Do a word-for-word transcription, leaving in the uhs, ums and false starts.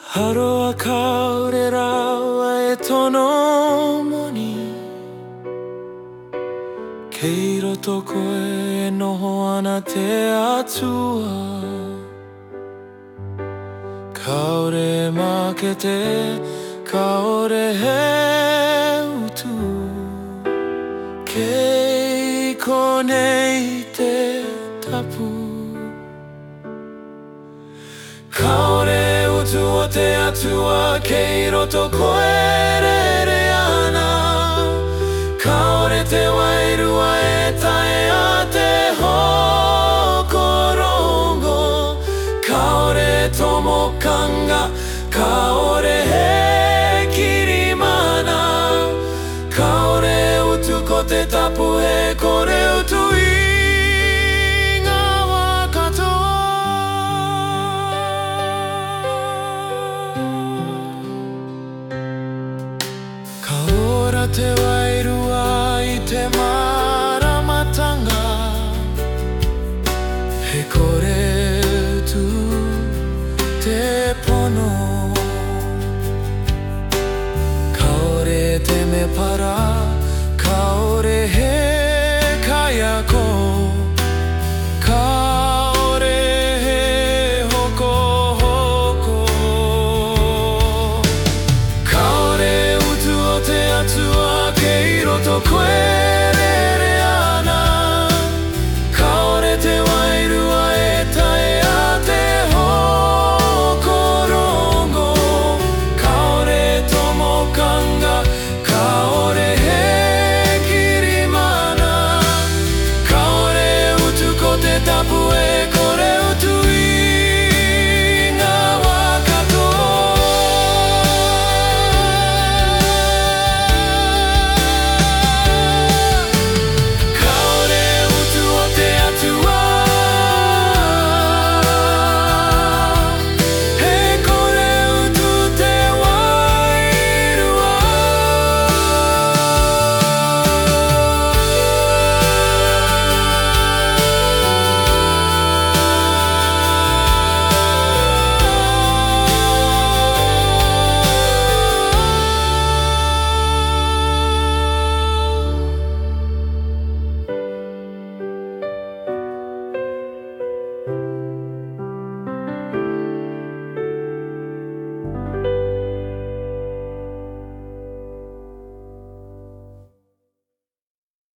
Aroa kaore rawa e tono moni Kei roto koe e noho ana te atua Kaore makete, kaore he utu Kei konei te tapu Kaore utu o te atua Kei roto koe